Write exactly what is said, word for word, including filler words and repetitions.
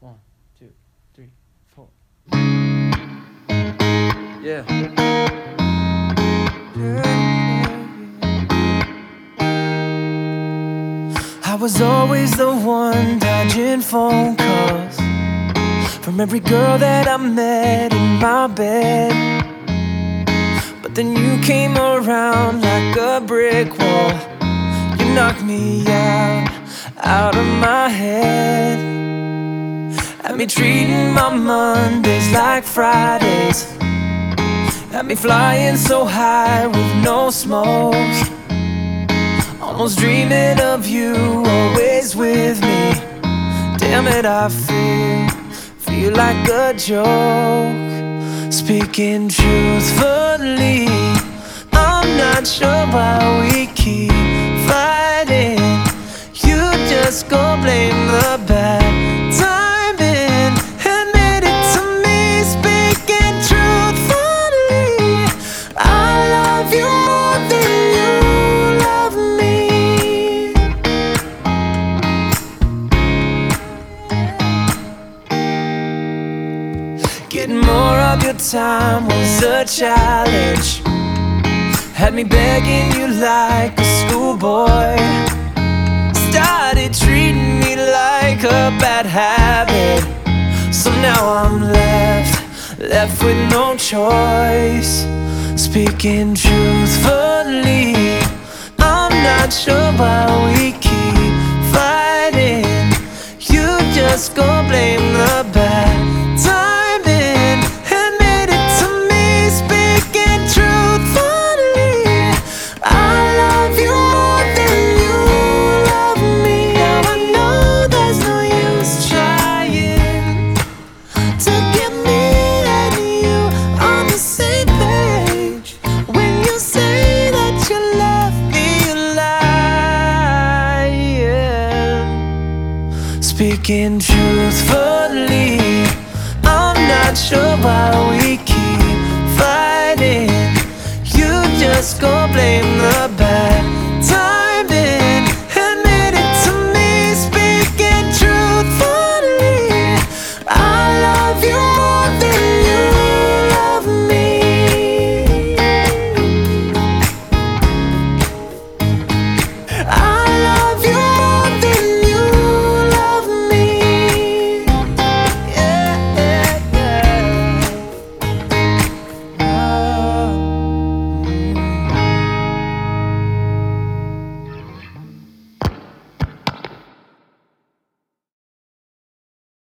One, two, three, four. Yeah. I was always the one dodging phone calls from every girl that I met in my bed. But then you came around like a brick wall. You knocked me out, out of my head. Had me treating my Mondays like Fridays. Had me flying so high with no smoke. Almost dreaming of you, always with me. Damn it, I feel, feel like a joke. Speaking truthfully, I'm not sure why we keep fighting. You just go blame the bad timing. Admit it to me, speaking truthfully, I love you more than you love me. Getting more of your time was a challenge. Had me begging you like a schoolboy. Started treating me like a bad habit. So now I'm left, left with no choice. Speaking truthfully, I'm not sure why we keep fighting. You just go blame the bad timing. Admit it to me, speaking truthfully, I love you more than you love me. Now I know there's no use trying to get me and you on the same page. When you say that you love me, you're lying. Speaking truthfully, I'm not sure why we keep fighting. You just go blame the